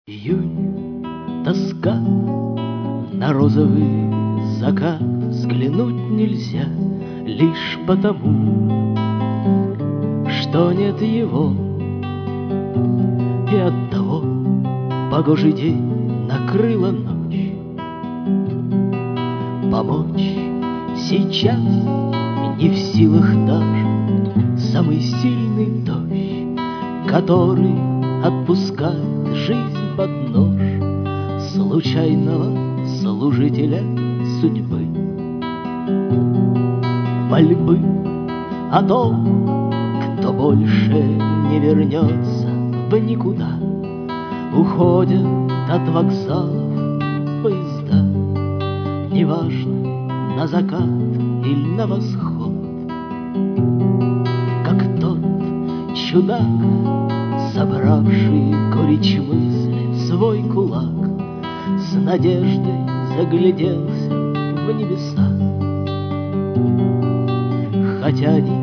Июнь, тоска, на розовый закат взглянуть нельзя лишь потому, что нет его. И оттого погожий день накрыла ночь. Помочь сейчас не в силах даже самый сильный дождь, который отпускает жизнь под нож случайного служителя судьбы. Мольбы о том, кто больше не вернется в никуда, уходят от вокзалов поезда, неважно, на закат или на восход. Как тот чудак, собравший горечь мысли в свой кулак, с надеждой загляделся в небеса. Хотя они